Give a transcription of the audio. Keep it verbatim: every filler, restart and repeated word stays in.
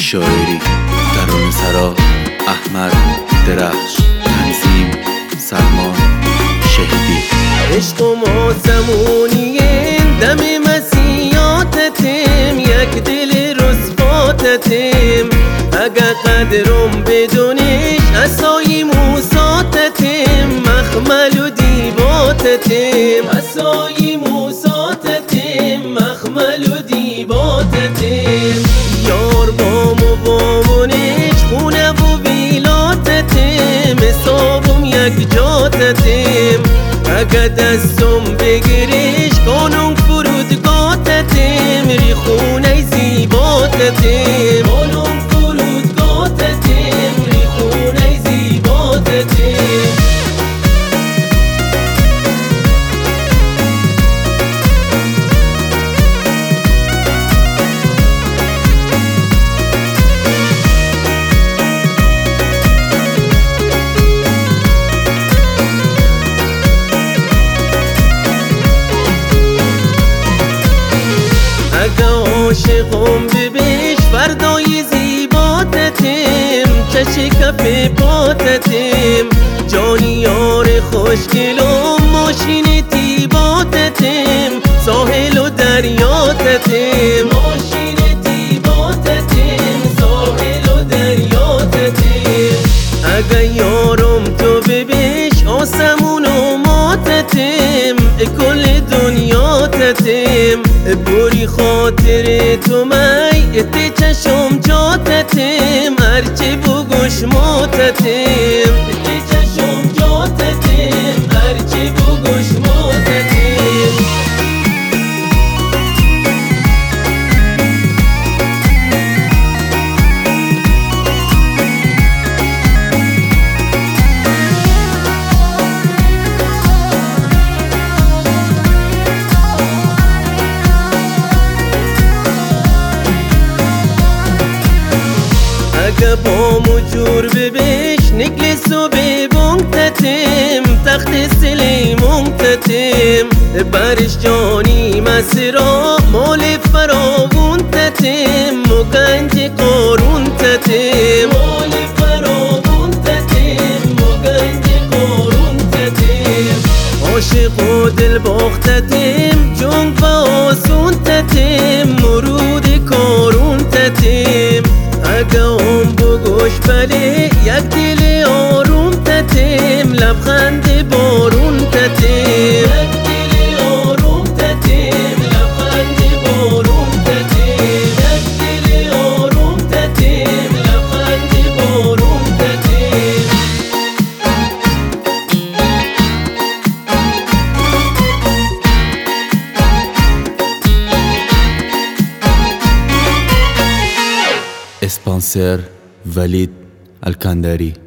شاعری ترانه سرا احمد درخش، تنظیم سلمان شهدی. عشق و ما زمونیین دم مسیحاتتیم، یک دل رسواتتیم. اگه قدرم بدونیش اسای موساتتیم، مخمل و دیباتتیم. اسای موساتتیم، مخمل و دیباتتیم. یار بام و بامونیش خونه و ویلاتتیم، حسابم یک جاتتیم. اگه دستم بگیریش قانون فرودگاتتیم، ریخونه زیباتتیم. قانون فرودگاتتیم، ریخونه زیباتتیم. اگه عاشقم ببیش فردای زیباتتیم، چشی کف پاتتیم. جانی یار خوشگلم ماشین تیباتتیم، ساحل و دریاتتیم. ماشین تیباتتیم، ساحل و دریاتتیم. اگه یارم تو ببیش آسمون و ماتتیم، کل دنیاتتیم. بوری خاطر تو می تی چشم جاتتیم، هرچی بگوش ماتتیم. تی چشم جاتتیم، هرچی بگوش ماتتیم. اگه بامو جور ببیش نکلس و ببونتتیم، تخت سلیمونتتیم. برش جانی مسرا مال فراوونتتیم، مگنج قارونتتیم. مال فراوونتتیم، مگنج قارونتتیم. عاشق و دل باختتیم، جنگ و آسونتتیم، مرود کارونتتیم. اگه اون بگوش بله یک دل آروم تتیم، لبخند بارون تتیم. یک دل آروم تتیم، لبخند بارون تتیم. یک دل آروم تتیم، لبخند بارون تتیم. اسپانسر ولید الکندری.